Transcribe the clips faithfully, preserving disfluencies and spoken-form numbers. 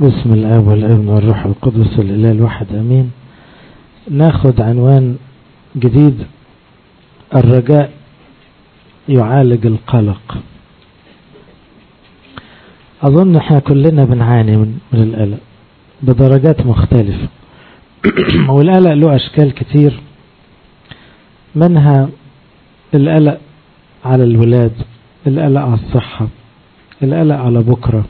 بسم الآب والابن والروح القدس الإله الواحد أمين. ناخد عنوان جديد: الرجاء يعالج القلق. أظن احنا كلنا بنعاني من, من القلق بدرجات مختلفة والقلق له أشكال كتير، منها القلق على الولاد، القلق على الصحة، القلق على بكرة،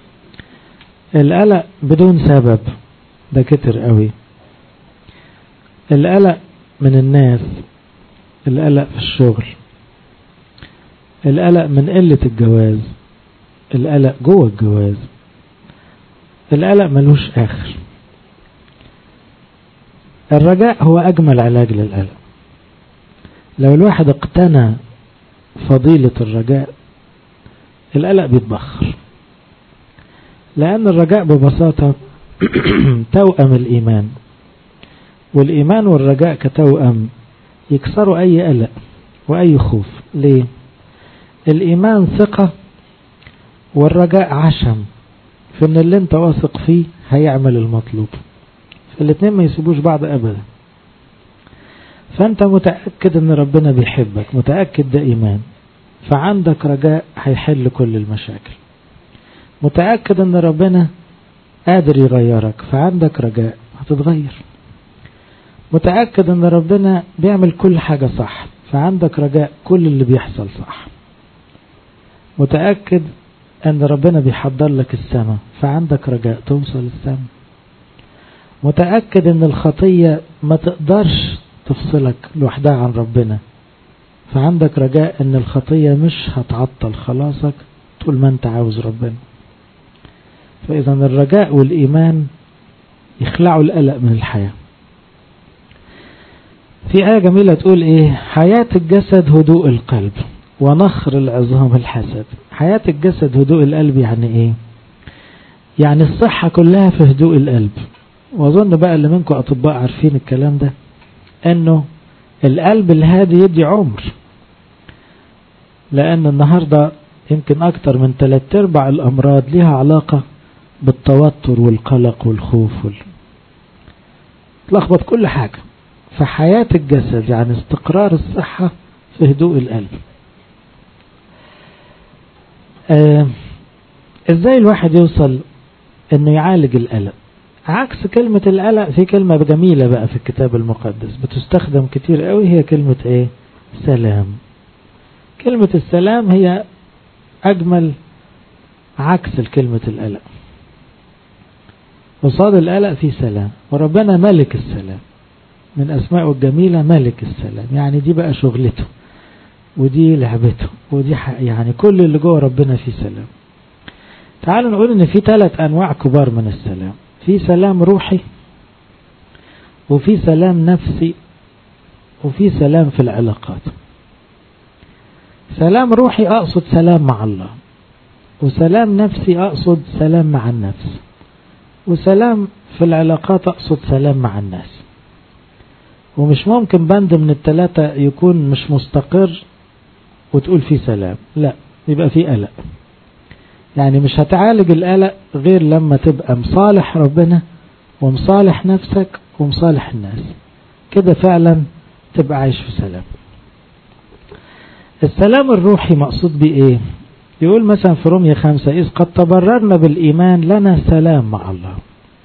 القلق بدون سبب ده كتر قوي، القلق من الناس، القلق في الشغل، القلق من قلة الجواز، القلق جوه الجواز، القلق ملوش آخر. الرجاء هو أجمل علاج للقلق. لو الواحد اقتنى فضيلة الرجاء القلق بيتبخر، لأن الرجاء ببساطة توأم الإيمان، والإيمان والرجاء كتوأم يكسروا أي قلق وأي خوف. ليه؟ الإيمان ثقة والرجاء عشم في أن اللي انت واثق فيه هيعمل المطلوب، فالاتنين ما يسيبوش بعض أبدا. فأنت متأكد أن ربنا بيحبك، متأكد ده إيمان، فعندك رجاء هيحل كل المشاكل. متأكد أن ربنا قادر يغيرك، فعندك رجاء هتتغير. متأكد أن ربنا بيعمل كل حاجة صح، فعندك رجاء كل اللي بيحصل صح. متأكد أن ربنا بيحضر لك السماء، فعندك رجاء توصل السماء. متأكد أن الخطية ما تقدرش تفصلك لوحدها عن ربنا، فعندك رجاء أن الخطية مش هتعطل خلاصك طول ما انت عاوز ربنا. فإذا الرجاء والإيمان يخلعوا القلق من الحياة. في آية جميلة تقول إيه؟ حياة الجسد هدوء القلب ونخر العظام الحسد. حياة الجسد هدوء القلب يعني إيه؟ يعني الصحة كلها في هدوء القلب. وأظن بقى اللي منكم أطباء عارفين الكلام ده، أنه القلب الهادي يدي عمر. لأن النهاردة يمكن أكتر من ثلاث أرباع الأمراض لها علاقة بالتوتر والقلق والخوف وال... تلخبط كل حاجة. فحياة الجسد يعني استقرار الصحة في هدوء القلب. آه ازاي الواحد يوصل انه يعالج القلق؟ عكس كلمة القلق في كلمة جميلة بقى في الكتاب المقدس بتستخدم كتير قوي، هي كلمة ايه؟ سلام. كلمة السلام هي اجمل عكس الكلمة القلق. وصاد القلق في سلام، وربنا ملك السلام، من أسمائه الجميلة ملك السلام. يعني دي بقى شغلته ودي لعبته ودي يعني كل اللي جوه ربنا في سلام. تعالوا نقول ان في ثلاث انواع كبار من السلام. في سلام روحي، وفي سلام نفسي، وفي سلام في العلاقات. سلام روحي اقصد سلام مع الله، وسلام نفسي اقصد سلام مع النفس، وسلام في العلاقات اقصد سلام مع الناس. ومش ممكن بند من الثلاثة يكون مش مستقر وتقول فيه سلام، لا، يبقى فيه قلق. يعني مش هتعالج القلق غير لما تبقى مصالح ربنا ومصالح نفسك ومصالح الناس، كده فعلا تبقى عايش في سلام. السلام الروحي مقصود بيه ايه؟ يقول مثلا في رومية خمسة: إذ قد تبررنا بالإيمان لنا سلام مع الله.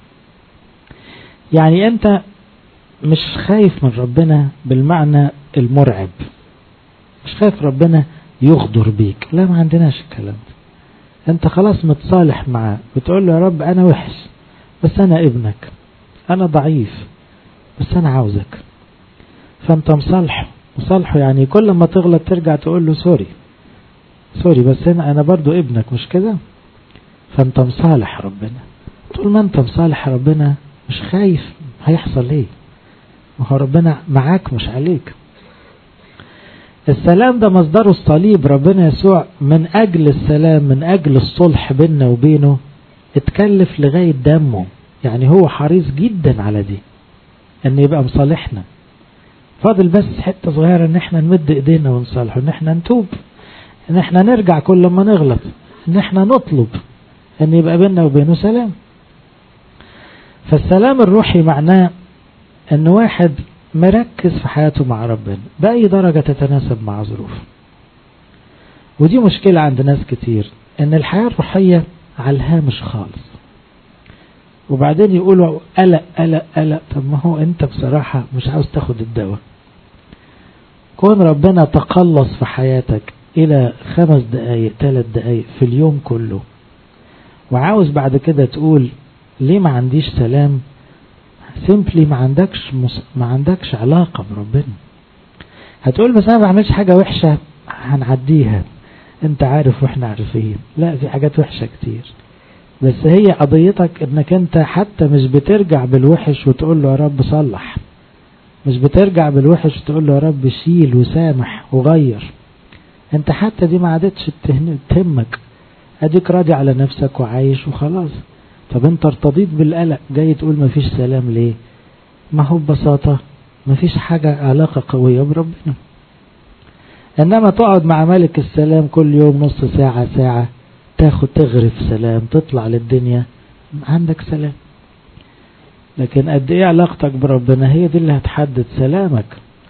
يعني أنت مش خايف من ربنا بالمعنى المرعب، مش خايف ربنا يغدر بيك، لا، ما عندناش الكلام ده. أنت خلاص متصالح معاه، بتقول له يا رب أنا وحش بس أنا ابنك، أنا ضعيف بس أنا عاوزك، فأنت مصالحه. مصالحه يعني كل ما تغلط ترجع تقول له سوري سوري بس أنا أنا برضو ابنك، مش كده؟ فأنت مصالح ربنا. طول ما أنت مصالح ربنا مش خايف هيحصل ايه، ما هو ربنا معاك مش عليك. السلام ده مصدره الصليب. ربنا يسوع من أجل السلام، من أجل الصلح بيننا وبينه اتكلف لغاية دمه. يعني هو حريص جدا على دي، ان يبقى مصالحنا. فاضل بس حتة صغيرة ان احنا نمد ايدينا ونصالحه، ان احنا نتوب، ان احنا نرجع كل ما نغلط، ان احنا نطلب ان يبقى بيننا وبينه سلام. فالسلام الروحي معناه ان واحد مركز في حياته مع ربنا بأي درجة تتناسب مع ظروفه. ودي مشكلة عند ناس كتير، ان الحياة الروحية على الهامش خالص، وبعدين يقولوا قلق قلق قلق. طب ما هو انت بصراحة مش عاوز تاخد الدواء. كون ربنا تقلص في حياتك الى خمس دقايق ثلاث دقايق في اليوم كله، وعاوز بعد كده تقول ليه ما عنديش سلام، سيمبلي ما عندكش مص... ما عندكش علاقة بربنا. هتقول بس انا ما بعملش حاجة وحشة هنعديها، انت عارف واحنا عارفين. لا، في حاجات وحشة كتير، بس هي قضيتك انك انت حتى مش بترجع بالوحش وتقول له يا رب صلح، مش بترجع بالوحش وتقول له يا رب شيل وسامح وغير. انت حتى دي ما عادتش تهمك، اديك راضي على نفسك وعايش وخلاص. طب انت ارتضيت بالقلق، جاي تقول ما فيش سلام ليه؟ ما هو ببساطة ما فيش حاجة علاقة قوية بربنا. انما تقعد مع ملك السلام كل يوم نص ساعة ساعة، تاخد تغرف سلام، تطلع للدنيا عندك سلام. لكن قد ايه علاقتك بربنا هي دي اللي هتحدد سلامك.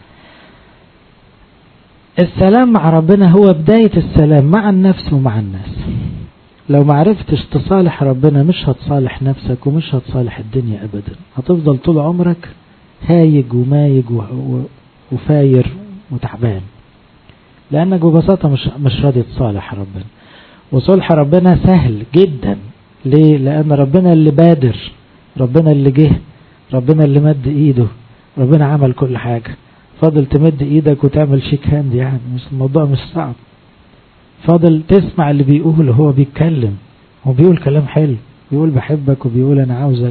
السلام مع ربنا هو بداية السلام مع النفس ومع الناس. لو ما عرفتش تصالح ربنا مش هتصالح نفسك ومش هتصالح الدنيا ابدا. هتفضل طول عمرك هايج ومايج وفاير وتعبان، لانك ببساطة مش مش راضي تصالح ربنا. وصلح ربنا سهل جدا. ليه؟ لان ربنا اللي بادر، ربنا اللي جه، ربنا اللي مد ايده، ربنا عمل كل حاجة. فاضل تمد ايدك وتعمل شيك هاند، يعني مش الموضوع مش صعب. فاضل تسمع اللي بيقول، هو بيتكلم، هو بيقول كلام حلو، بيقول بحبك وبيقول انا عاوزك.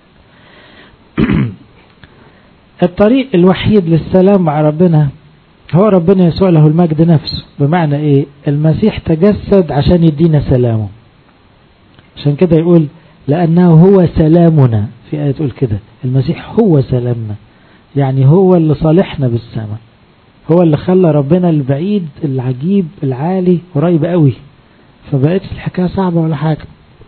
الطريق الوحيد للسلام مع ربنا هو ربنا يسوع له المجد نفسه. بمعنى ايه؟ المسيح تجسد عشان يدينا سلامه. عشان كده يقول لأنه هو سلامنا، في آية تقول كده المسيح هو سلامنا، يعني هو اللي صالحنا بالسماء، هو اللي خلى ربنا البعيد العجيب العالي قريب قوي، فبقيت الحكاية صعبة ولا حاجة.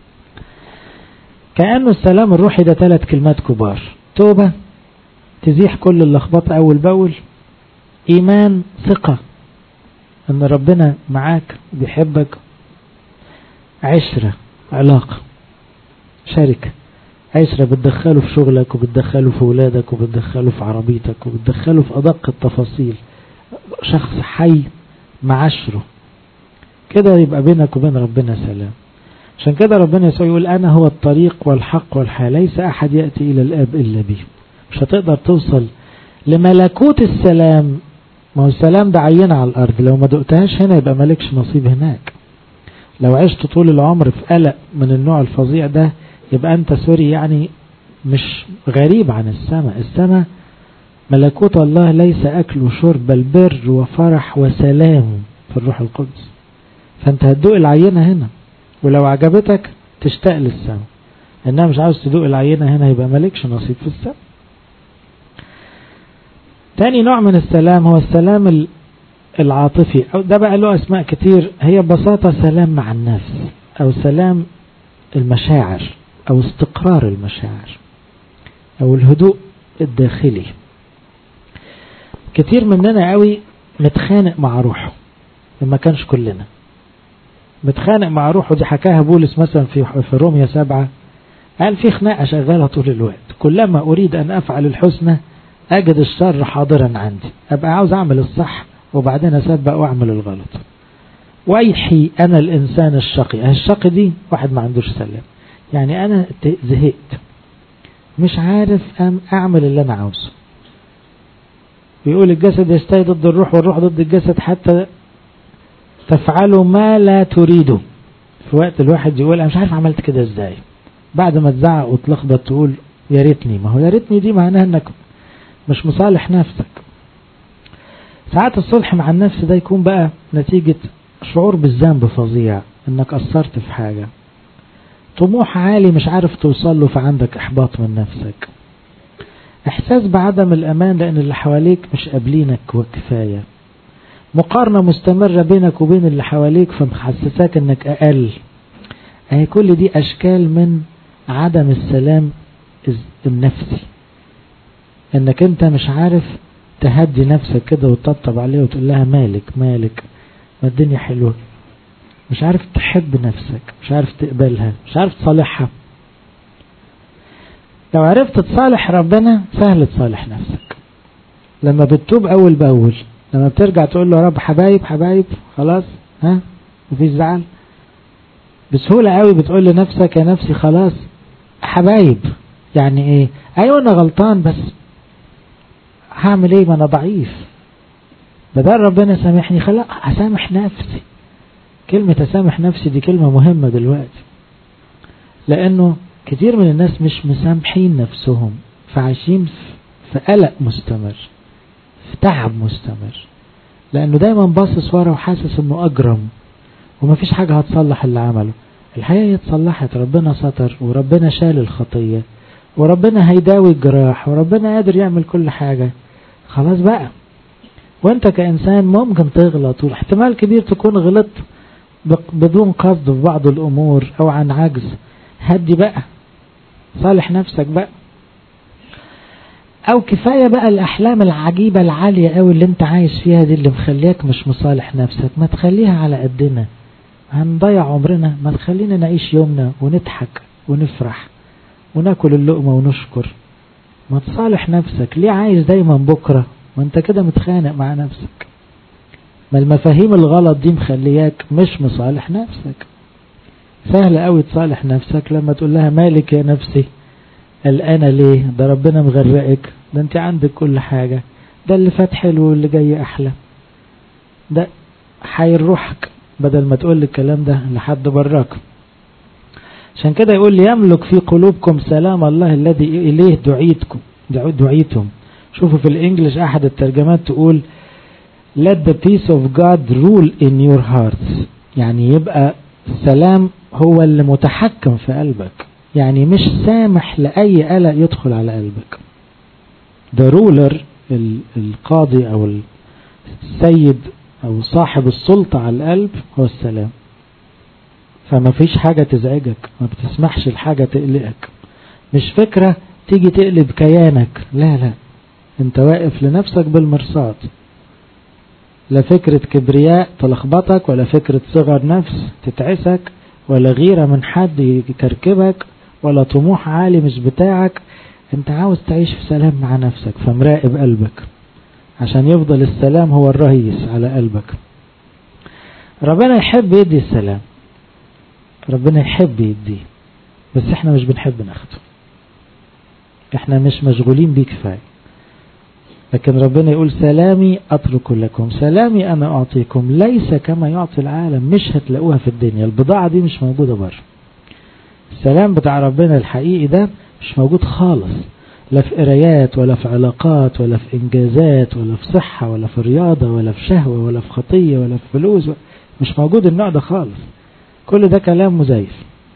كأنه السلام الروحي ده ثلاث كلمات كبار: توبة تزيح كل اللخبطة أول بأول، إيمان ثقة أن ربنا معاك بيحبك، عشرة علاقة شركة، عشرة بتدخله في شغلك وبتدخله في ولادك وبتدخله في عربيتك وبتدخله في أدق التفاصيل، شخص حي معاشره كده، يبقى بينك وبين ربنا سلام. عشان كده ربنا يسوع يقول أنا هو الطريق والحق والحياة، ليس أحد يأتي إلى الآب إلا بي. مش هتقدر توصل لملكوت السلام. ما هو السلام ده عينة على الأرض، لو ما دقتهاش هنا يبقى مالكش نصيب هناك. لو عشت طول العمر في قلق من النوع الفظيع ده يبقى أنت سوري يعني مش غريب عن السماء. السماء ملكوت الله ليس أكل وشرب، بل بر وفرح وسلام في الروح القدس. فأنت هتدوق العينة هنا، ولو عجبتك تشتاق للسماء. إنها مش عاوز تدوق العينة هنا يبقى مالكش نصيب في السماء. تاني نوع من السلام هو السلام العاطفي، أو ده بقى له أسماء كتير. هي ببساطة سلام مع النفس، أو سلام المشاعر، أو استقرار المشاعر، أو الهدوء الداخلي. كتير مننا قوي متخانق مع روحه، لما كانش كلنا متخانق مع روحه. دي حكاها بولس مثلا في في رومية سبعة، قال في خناقة شغالة طول الوقت، كلما أريد أن أفعل الحسنى أجد الشر حاضرا عندي. أبقى عاوز أعمل الصح وبعدين أسبق وأعمل الغلط. ويحي أنا الإنسان الشقي. الشقي دي واحد ما عندوش سلام، يعني أنا زهقت مش عارف أعمل اللي أنا عاوزه. بيقول الجسد يستوي ضد الروح والروح ضد الجسد حتى تفعلوا ما لا تريدوا. في وقت الواحد يقول أنا مش عارف عملت كده إزاي، بعد ما تزعق وتلخبط تقول يا ريتني. ما هو يا ريتني دي معناها أنك مش مصالح نفسك. ساعات الصلح مع النفس ده يكون بقى نتيجة شعور بالذنب فظيع، انك قصرت في حاجة، طموح عالي مش عارف توصل له فعندك احباط من نفسك، احساس بعدم الامان لان اللي حواليك مش قابلينك وكفاية، مقارنة مستمرة بينك وبين اللي حواليك فمحسساك انك اقل. اهي كل دي اشكال من عدم السلام النفسي، انك انت مش عارف تهدي نفسك كده وتطبطب عليها وتقول لها مالك مالك ما الدنيا حلوة، مش عارف تحب نفسك، مش عارف تقبلها، مش عارف تصالحها. لو عرفت تصالح ربنا سهل تصالح نفسك. لما بتتوب اول باول، لما بترجع تقول له يا رب حبايب حبايب خلاص، ها مفيش زعل، بسهولة قوي بتقول لنفسك يا نفسي خلاص حبايب. يعني ايه؟ ايوه انا غلطان بس هعمل ايه، ما انا ضعيف، بدل ربنا سامحني خلاص اسامح نفسي. كلمة اسامح نفسي دي كلمة مهمة دلوقتي، لانه كتير من الناس مش مسامحين نفسهم، فعايشين في قلق مستمر، في تعب مستمر، لانه دايما باصص ورا وحاسس انه اجرم ومفيش حاجة هتصلح اللي عمله. الحقيقة هي اتصلحت، ربنا ستر وربنا شال الخطية وربنا هيداوي الجراح وربنا قادر يعمل كل حاجة. خلاص بقى، وانت كإنسان ممكن تغلط، واحتمال كبير تكون غلطت بدون قصد في بعض الأمور أو عن عجز. هدي بقى، صالح نفسك بقى. أو كفاية بقى الأحلام العجيبة العالية أوي اللي انت عايش فيها دي اللي مخليك مش مصالح نفسك، ما تخليها على قدنا، هنضيع عمرنا. ما تخلينا نعيش يومنا ونضحك ونفرح وناكل اللقمة ونشكر. ما تصالح نفسك، ليه عايز دايما بكرة؟ ما انت كده متخانق مع نفسك. ما المفاهيم الغلط دي مخلياك مش مصالح نفسك. سهل قوي تصالح نفسك لما تقول لها مالك يا نفسي قلقانة ليه؟ ده ربنا مغرقك، ده انت عندك كل حاجة، ده اللي فات حلو واللي جاي احلى، ده حير روحك، بدل ما تقول الكلام ده لحد براك. عشان كده يقول لي يملك في قلوبكم سلام الله الذي إليه دعيتكم دعيتم. شوفوا في الانجليش احد الترجمات تقول let the peace of God rule in your hearts، يعني يبقى السلام هو اللي متحكم في قلبك، يعني مش سامح لأي قلق يدخل على قلبك. the ruler القاضي او السيد او صاحب السلطة على القلب هو السلام. فما فيش حاجة تزعجك، ما بتسمحش الحاجة تقلقك، مش فكرة تيجي تقلب كيانك، لا لا، انت واقف لنفسك بالمرصاد. لا فكرة كبرياء تلخبطك، ولا فكرة صغر نفس تتعسك، ولا غيرة من حد يكركبك، ولا طموح عالي مش بتاعك. انت عاوز تعيش في سلام مع نفسك، فمراقب قلبك عشان يفضل السلام هو الرئيس على قلبك. ربنا يحب يدي السلام، ربنا يحب يديه، بس احنا مش بنحب ناخده، احنا مش مشغولين بيه كفاية. لكن ربنا يقول سلامي أترك لكم، سلامي أنا أعطيكم، ليس كما يعطي العالم. مش هتلاقوها في الدنيا، البضاعة دي مش موجودة بره. السلام بتاع ربنا الحقيقي ده مش موجود خالص، لا في قرايات ولا في علاقات ولا في إنجازات ولا في صحة ولا في رياضة ولا في شهوة ولا في خطية ولا في فلوس، مش موجود النوع ده خالص. كل ده كلام مزيف.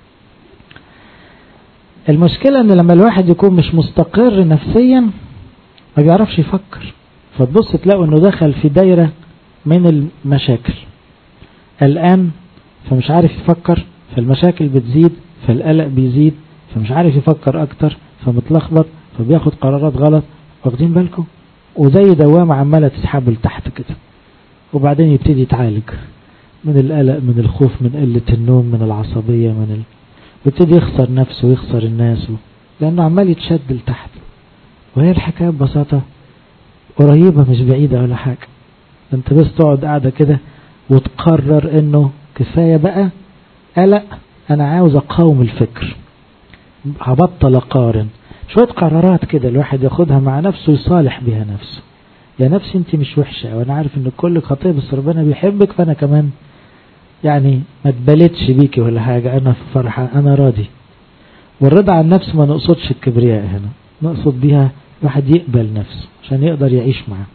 المشكلة ان لما الواحد يكون مش مستقر نفسيا ما بيعرفش يفكر، فتبص تلاقوا انه دخل في دايرة من المشاكل. الآن فمش عارف يفكر، فالمشاكل بتزيد، فالقلق بيزيد، فمش عارف يفكر اكتر، فمتلخبط، فبياخد قرارات غلط. واخدين بالكم؟ وزي دوامة عمالة تسحبه لتحت كده، وبعدين يبتدي يتعالج من القلق، من الخوف، من قلة النوم، من العصبية، من ال... يبتدي يخسر نفسه ويخسر الناس، لأنه عمال يتشد لتحت. وهي الحكاية ببساطة قريبة مش بعيدة ولا حاجة. انت بس تقعد قاعدة كده وتقرر انه كفاية بقى قلق، انا عاوز اقاوم الفكر، هبطل اقارن. شوية قرارات كده الواحد ياخدها مع نفسه يصالح بها نفسه. يا نفسي انت مش وحشة، وانا عارف ان كل خطية، بس ربنا بيحبك، فانا كمان يعني ما تبلتش بيكي ولا حاجة، انا في فرحة، انا راضي. والرضا عن نفسه ما نقصدش الكبرياء هنا، نقصد بيها الواحد يقبل نفسه عشان يقدر يعيش معاه.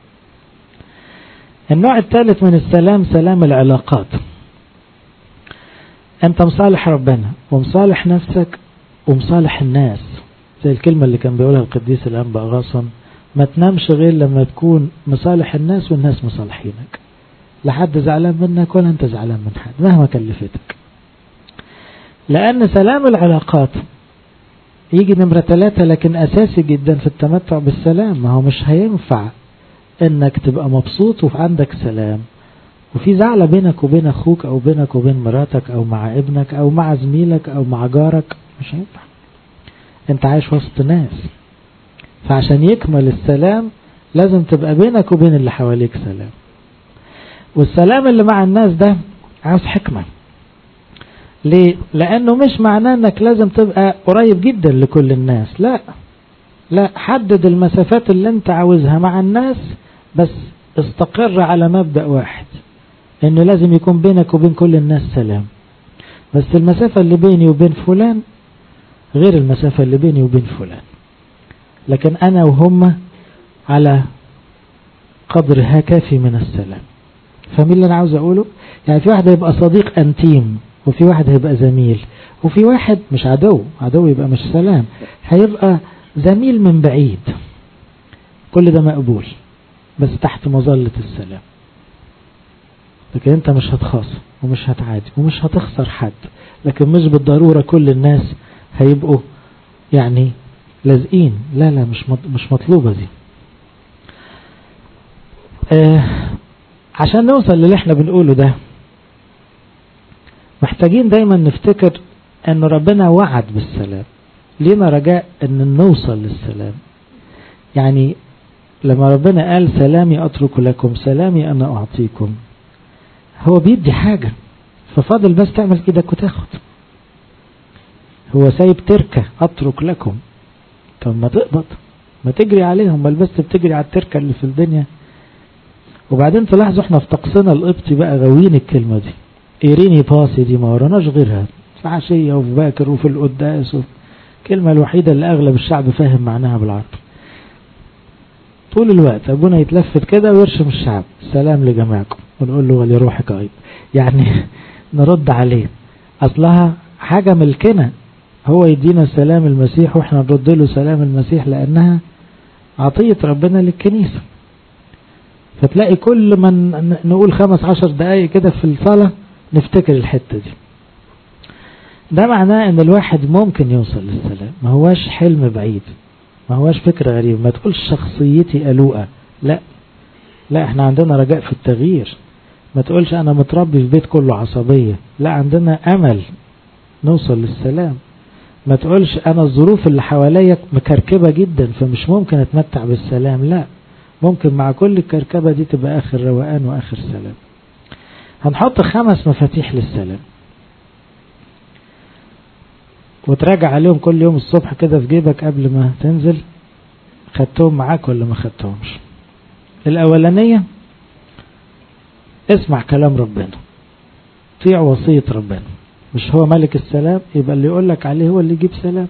النوع الثالث من السلام سلام العلاقات. انت مصالح ربنا ومصالح نفسك ومصالح الناس، زي الكلمة اللي كان بيقولها القديس الأنبا أغاثون، ما تنامش غير لما تكون مصالح الناس والناس مصالحينك، لا حد زعلان منك ولا انت زعلان من حد مهما كلفتك. لأن سلام العلاقات يجي نمرة ثلاثة لكن أساسي جدا في التمتع بالسلام. ما هو مش هينفع انك تبقى مبسوط وعندك سلام وفي زعلة بينك وبين اخوك او بينك وبين مراتك او مع ابنك او مع زميلك او مع جارك. مش هينفع. انت عايش وسط ناس، فعشان يكمل السلام لازم تبقى بينك وبين اللي حواليك سلام. والسلام اللي مع الناس ده عاوز حكمة. ليه؟ لانه مش معناه انك لازم تبقى قريب جدا لكل الناس. لا لا، حدد المسافات اللي انت عاوزها مع الناس، بس استقر على مبدأ واحد، انه لازم يكون بينك وبين كل الناس سلام. بس المسافة اللي بيني وبين فلان غير المسافة اللي بيني وبين فلان، لكن انا وهم على قدر كافي من السلام. فمين اللي انا عاوز اقوله؟ يعني في واحد هيبقى صديق انتيم، وفي واحد هيبقى زميل، وفي واحد مش عدو. عدو يبقى مش سلام، هيبقى زميل من بعيد. كل ده مقبول بس تحت مظلة السلام. لكن انت مش هتخاصم ومش هتعادي ومش هتخسر حد، لكن مش بالضرورة كل الناس هيبقوا يعني لازقين. لا لا، مش مش مطلوبة دي. آه عشان نوصل للي احنا بنقوله ده محتاجين دايما نفتكر ان ربنا وعد بالسلام. لينا رجاء ان نوصل للسلام. يعني لما ربنا قال سلامي اترك لكم سلامي انا اعطيكم، هو بيدي حاجة، ففاضل بس تعمل ايدك وتاخد. هو سايب تركة اترك لكم، طب ما تقبض، ما تجري عليهم، بل بس بتجري على التركة اللي في الدنيا. وبعدين تلاحظوا احنا في طقسنا القبطي بقى غاويين الكلمة دي. ايريني باسي دي ما وراناش غيرها في عشية وفي باكر وفي القداس، الكلمة الوحيدة اللي اغلب الشعب فاهم معناها بالعربي. طول الوقت ابونا يتلفت كده ويرشم الشعب سلام لجماعكم، ونقول له ولروحك ايضا. يعني نرد عليه، اصلها حاجة ملكنا، هو يدينا سلام المسيح واحنا نرد له سلام المسيح، لانها عطية ربنا للكنيسة. فتلاقي كل ما نقول خمس عشر دقايق كده في الصلاة نفتكر الحتة دي. ده معناه ان الواحد ممكن يوصل للسلام، ما هواش حلم بعيد، ما هواش فكرة غريب. ما تقولش شخصيتي قلوقة، لا لا، احنا عندنا رجاء في التغيير. ما تقولش انا متربي في بيت كله عصبية، لا، عندنا امل نوصل للسلام. ما تقولش انا الظروف اللي حواليا مكركبة جدا فمش ممكن اتمتع بالسلام، لا، ممكن مع كل الكركبة دي تبقى اخر روقان واخر سلام. هنحط خمس مفاتيح للسلام وتراجع عليهم كل يوم الصبح كده في جيبك قبل ما تنزل، خدتهم معاك ولا ما خدتهمش. الاولانية اسمع كلام ربنا، طيع وصية ربنا. مش هو ملك السلام؟ يبقى اللي يقول لك عليه هو اللي يجيب سلام.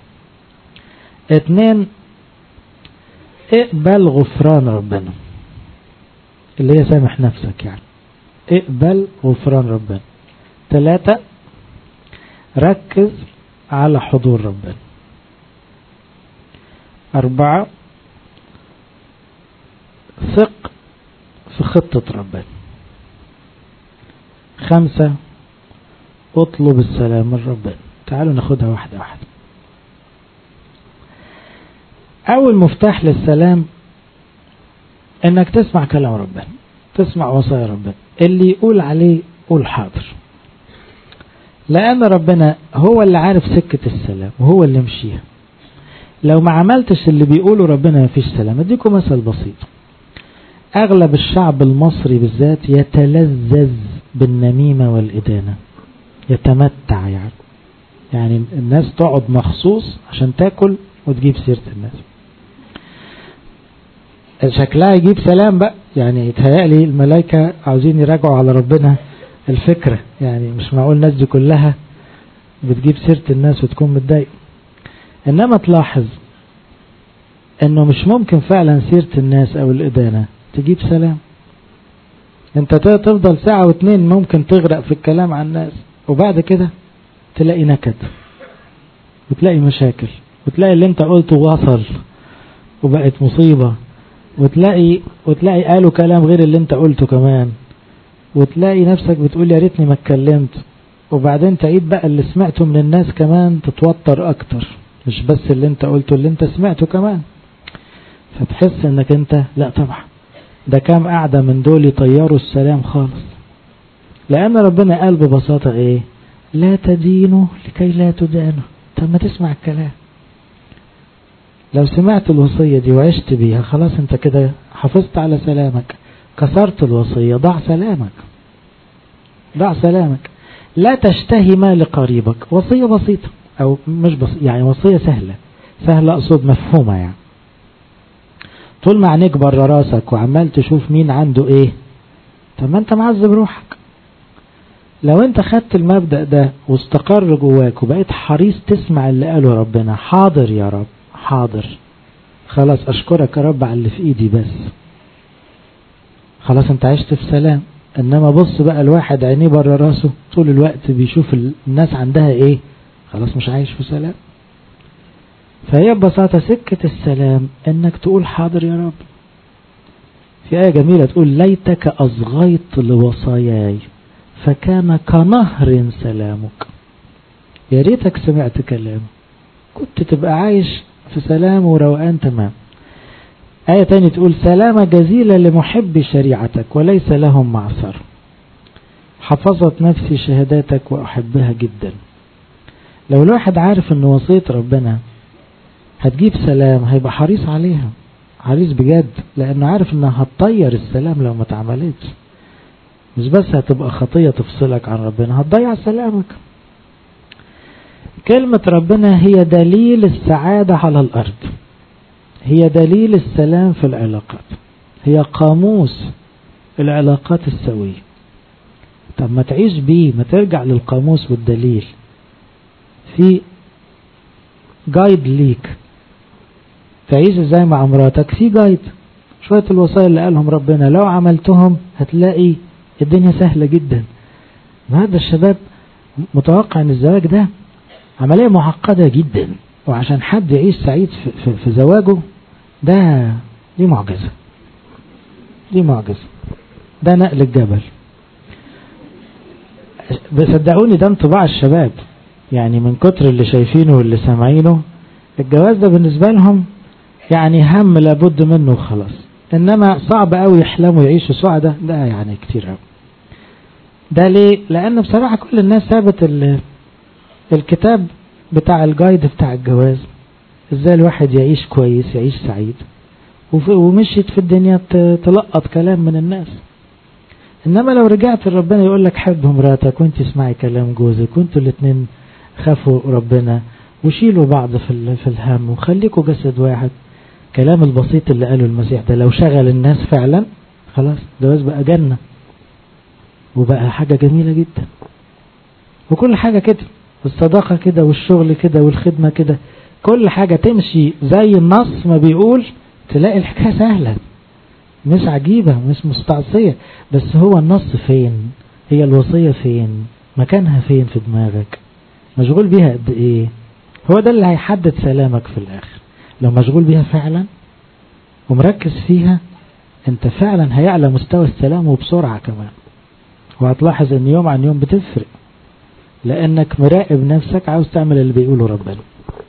اتنين، اقبل غفران ربنا، اللي هي سامح نفسك، يعني اقبل غفران ربنا. ثلاثة، ركز على حضور ربنا. أربعة، ثق في خطة ربنا. خمسة، اطلب السلام من ربنا. تعالوا ناخدها واحدة واحدة. أول مفتاح للسلام انك تسمع كلام ربنا، تسمع وصايا ربنا، اللي يقول عليه قول حاضر، لأن ربنا هو اللي عارف سكة السلام وهو اللي مشيها. لو ما عملتش اللي بيقوله ربنا ما فيش سلام. اديكم مثل بسيط. أغلب الشعب المصري بالذات يتلذذ بالنميمة والإدانة، يتمتع يعني يعني الناس تقعد مخصوص عشان تاكل وتجيب سيرة الناس. شكلها يجيب سلام بقى، يعني يتهيألي الملائكة عاوزين يراجعوا على ربنا الفكرة. يعني مش معقول الناس دي كلها بتجيب سيرة الناس وتكون متضايق. انما تلاحظ انه مش ممكن فعلا سيرة الناس او الادانة تجيب سلام. انت تفضل ساعة واتنين ممكن تغرق في الكلام عن الناس، وبعد كده تلاقي نكد وتلاقي مشاكل وتلاقي اللي انت قلته وصل وبقت مصيبة، وتلاقي وتلاقي قالوا كلام غير اللي انت قلته كمان، وتلاقي نفسك بتقول يا ريتني ما اتكلمت، وبعدين تعيد بقى اللي سمعته من الناس كمان تتوتر اكتر. مش بس اللي انت قلته، اللي انت سمعته كمان. فتحس انك انت لا طبعا ده كام قاعدة من دول يطيروا السلام خالص. لان ربنا قال ببساطة ايه؟ لا تدينوا لكي لا تدانوا. طب ما تسمع الكلام. لو سمعت الوصية دي وعشت بيها خلاص انت كده حافظت على سلامك. كسرت الوصية ضاع سلامك، ضاع سلامك. لا تشتهي ما لقريبك، وصية بسيطة او مش بسيطة، يعني وصية سهلة، سهلة اقصد مفهومة. يعني طول ما عينيك بره راسك وعمال تشوف مين عنده ايه، طب ما انت معذب روحك. لو انت خدت المبدأ ده واستقر جواك وبقيت حريص تسمع اللي قاله ربنا، حاضر يا رب حاضر، خلاص اشكرك يا رب على اللي في ايدي بس، خلاص انت عشت في سلام. انما بص بقى الواحد عينيه بره راسه طول الوقت بيشوف الناس عندها ايه، خلاص مش عايش في سلام. فهي ببساطة سكة السلام انك تقول حاضر يا رب. في آية جميلة تقول ليتك أصغيت لوصاياي فكان كنهر سلامك. يا ريتك سمعت كلام، كنت تبقى عايش في سلام وروقان تمام. آية تانية تقول سلامة جزيلة لمحب شريعتك وليس لهم معصر. حفظت نفسي شهاداتك وأحبها جدا. لو الواحد عارف ان وصية ربنا هتجيب سلام هيبقى حريص عليها، حريص بجد، لانه عارف انها هتطير السلام لو ما اتعملتش. مش بس هتبقى خطية تفصلك عن ربنا، هتضيع سلامك. كلمة ربنا هي دليل السعادة على الأرض، هي دليل السلام في العلاقات، هي قاموس العلاقات السوية. طب ما تعيش بيه، ما ترجع للقاموس والدليل. في جايد ليك تعيش ازاي مع مراتك، في جايد، شوية الوصايا اللي قالهم ربنا لو عملتهم هتلاقي الدنيا سهلة جدا. هذا الشباب متوقع ان الزواج ده عملية معقدة جدا، وعشان حد يعيش سعيد في, في, في زواجه ده دي معجزة، دي معجزة، ده نقل الجبل. بصدقوني ده انطباع الشباب، يعني من كتر اللي شايفينه واللي سامعينه الجواز ده بالنسبة لهم يعني هم لابد منه وخلاص. انما صعب قوي يحلموا يعيشوا سعدة، ده يعني كتير قوي. ده ليه؟ لان بصراحة كل الناس سابت الكتاب بتاع الجايد بتاع الجواز، ازاي الواحد يعيش كويس يعيش سعيد، ومشيت في الدنيا تلقط كلام من الناس. انما لو رجعت لربنا يقول لك حب مراتك وانت اسمعي كلام جوزك وانتوا الاثنين خافوا ربنا وشيلوا بعض في في الهم وخليكوا جسد واحد. كلام البسيط اللي قاله المسيح ده لو شغل الناس فعلا خلاص جواز بقى جنة وبقى حاجة جميلة جدا. وكل حاجة كده، الصداقة كده والشغل كده والخدمة كده، كل حاجة تمشي زي النص ما بيقول، تلاقي الحكاية سهلة مش عجيبة مش مستعصية. بس هو النص فين؟ هي الوصية فين؟ مكانها فين في دماغك؟ مشغول بيها قد ايه؟ هو ده اللي هيحدد سلامك في الاخر. لو مشغول بيها فعلا ومركز فيها انت فعلا هيعلى مستوى السلام وبسرعة كمان، وهتلاحظ ان يوم عن يوم بتفرق لانك مراقب نفسك عاوز تعمل اللي بيقوله ربنا.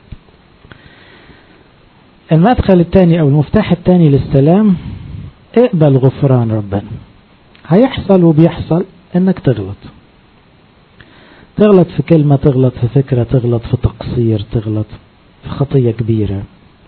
المدخل الثاني او المفتاح الثاني للسلام، اقبل غفران ربنا. هيحصل وبيحصل انك تغلط، تغلط في كلمة، تغلط في فكرة، تغلط في تقصير، تغلط في خطية كبيرة،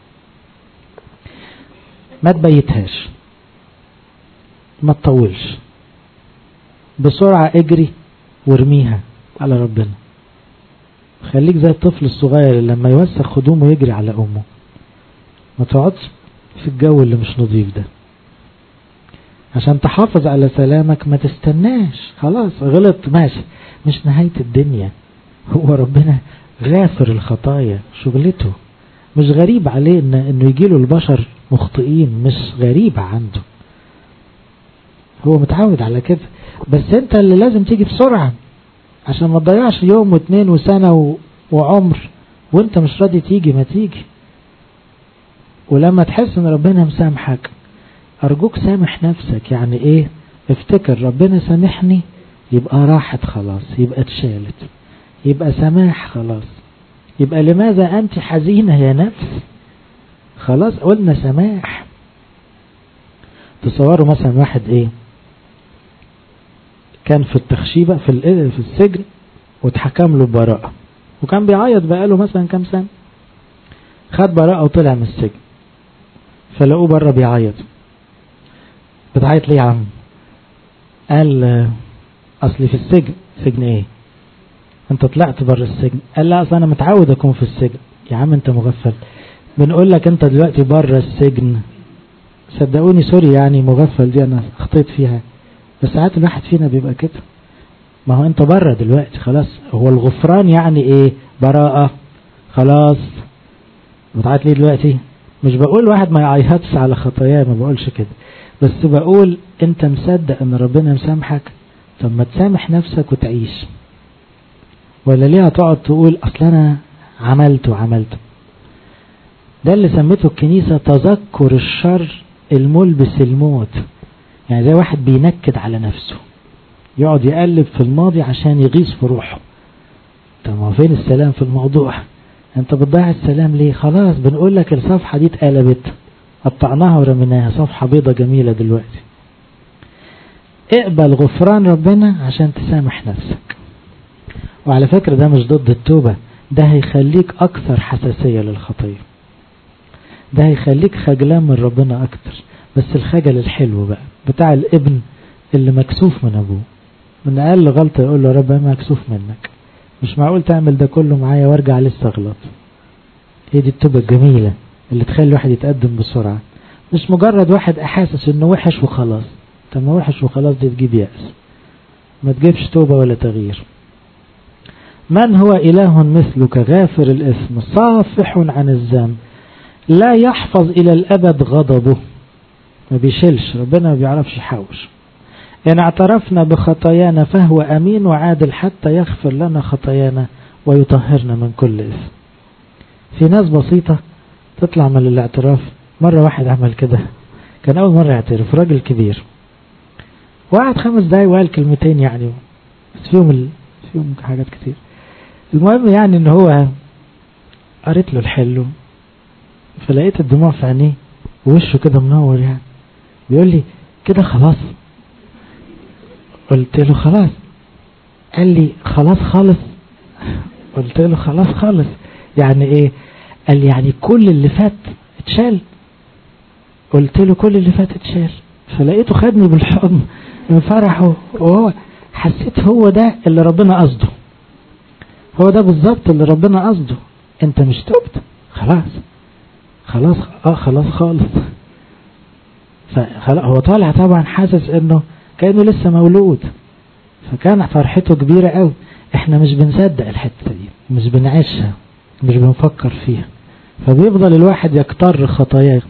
ما تبيتهاش، ما تطولش، بسرعة اجري وارميها على ربنا. خليك زي الطفل الصغير اللي لما يوسخ هدومه يجري على امه، ما تقعدش في الجو اللي مش نظيف ده. عشان تحافظ على سلامك ما تستناش، خلاص غلط ماشي، مش نهاية الدنيا. هو ربنا غافر الخطايا، شغلته مش غريب عليه إن انه يجيله البشر مخطئين، مش غريب عنده، هو متعود على كده. بس انت اللي لازم تيجي بسرعة عشان ما تضيعش يوم واثنين وسنة و... وعمر وانت مش راضي تيجي، ما تيجي. ولما تحس ان ربنا مسامحك ارجوك سامح نفسك. يعني ايه؟ افتكر ربنا سامحني يبقى راحت خلاص، يبقى اتشالت، يبقى سماح خلاص. يبقى لماذا أنت حزينة يا نفس؟ خلاص قلنا سماح. تصوروا مثلا واحد ايه كان في التخشيبة في في السجن واتحكم له براءة، وكان بيعيط بقاله مثلا كام سنة، خد براءة وطلع من السجن، فلقوه بره بيعيط. بتعيط ليه يا عم؟ قال اصلي في السجن. سجن ايه؟ انت طلعت بره السجن. قال لا اصل انا متعود اكون في السجن. يا عم انت مغفل، بنقول لك انت دلوقتي بره السجن. صدقوني سوري يعني مغفل دي انا اخطيت فيها، بس ساعات الواحد فينا بيبقى كده. ما هو انت بره دلوقتي خلاص. هو الغفران يعني ايه؟ براءة خلاص. بتعيط ليه دلوقتي؟ مش بقول واحد ما يعيطش على خطاياه، ما بقولش كده، بس بقول انت مصدق ان ربنا مسامحك، طب ما تسامح نفسك وتعيش. ولا ليه هتقعد تقول اصل انا عملت وعملت؟ ده اللي سمته الكنيسة تذكر الشر الملبس الموت. يعني زي واحد بينكد على نفسه، يقعد يقلب في الماضي عشان يغيظ في روحه. طب ما فين السلام في الموضوع؟ انت بتضيع السلام ليه؟ خلاص بنقول لك الصفحة دي اتقلبت، قطعناها ورميناها، صفحة بيضة جميلة دلوقتي. اقبل غفران ربنا عشان تسامح نفسك. وعلى فكرة ده مش ضد التوبة، ده هيخليك اكثر حساسية للخطية، ده هيخليك خجلان من ربنا اكتر، بس الخجل الحلو بقى بتاع الابن اللي مكسوف من ابوه، من اقل غلطة يقول له رب انا مكسوف منك، مش معقول تعمل ده كله معايا وارجع لسه اغلط. هي دي التوبة الجميلة اللي تخلي الواحد يتقدم بسرعة، مش مجرد واحد احاسس انه وحش وخلاص. طب ما وحش وخلاص دي تجيب يأس، ما تجيبش توبة ولا تغيير. من هو إله مثلك غافر الإثم صافح عن الذنب لا يحفظ إلى الأبد غضبه. ما بيشيلش ربنا، ما بيعرفش يحوش. إن اعترفنا بخطايانا فهو أمين وعادل حتى يغفر لنا خطايانا ويطهرنا من كل إثم. في ناس بسيطة تطلع من الاعتراف. مرة واحد عمل كده، كان أول مرة يعترف، راجل كبير، وقعد خمس دقايق وقال كلمتين يعني، بس فيهم ال... فيهم حاجات كتير. المهم يعني إن هو قريت له الحلو، فلقيت الدموع في عينيه ووشه كده منور، يعني بيقول لي كده خلاص. قلت له خلاص. قال لي خلاص خالص. قلت له خلاص خالص يعني ايه؟ قال لي يعني كل اللي فات اتشال. قلت له كل اللي فات اتشال. فلقيته خدني بالحضن من فرحه، وهو حسيت هو ده اللي ربنا قصده، هو ده بالظبط اللي ربنا قصده. انت مش تبت خلاص خلاص اه خلاص خالص. فخلاص هو طالع طبعا حاسس انه كأنه لسه مولود، فكان فرحته كبيرة قوي. احنا مش بنصدق الحتة دي، مش بنعيشها، مش بنفكر فيها، فبيفضل الواحد يكتر خطاياه.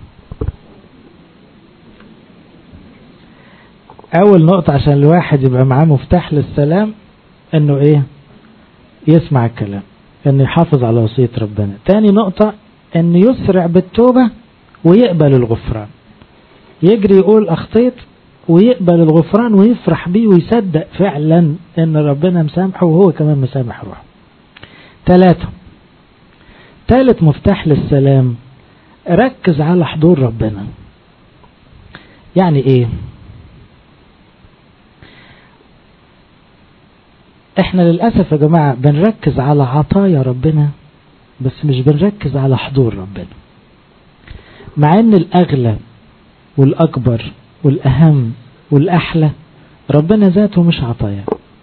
اول نقطة عشان الواحد يبقى معاه مفتاح للسلام انه ايه؟ يسمع الكلام، انه يحافظ على وصية ربنا. تاني نقطة انه يسرع بالتوبة ويقبل الغفران، يجري يقول اخطيت ويقبل الغفران ويفرح بيه ويصدق فعلا ان ربنا مسامحه وهو كمان مسامح روحه. ثلاثة، ثالث مفتاح للسلام، ركز على حضور ربنا. يعني ايه؟ احنا للأسف يا جماعة بنركز على عطايا ربنا بس مش بنركز على حضور ربنا، مع ان الاغلى والاكبر والاهم والاحلى ربنا ذاته مش عطايا.